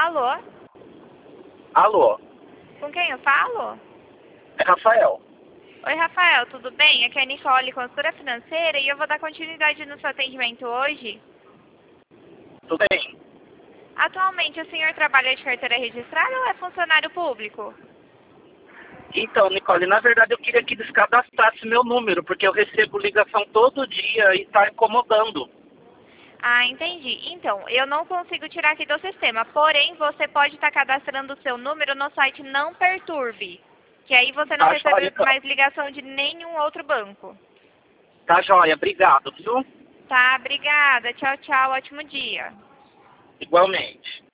Alô? Alô, Com quem eu falo? é Rafael. Oi, Rafael, tudo bem? Aqui é a Nicole, consultora financeira, e eu vou dar continuidade no seu atendimento hoje. Tudo bem? Atualmente, o senhor trabalha de carteira registrada ou é funcionário público? Então, Nicole, na verdade eu queria que descadastrasse meu número, porque eu recebo ligação todo dia e está incomodando. Ah, entendi. Então, eu não consigo tirar aqui do sistema, porém, você pode estar cadastrando o seu número no site Não Perturbe, que aí você não Tá joia, recebe então. mais ligação de nenhum outro banco. Tá joia, obrigado, viu? Tá, obrigada. Tchau, tchau. Ótimo dia. Igualmente.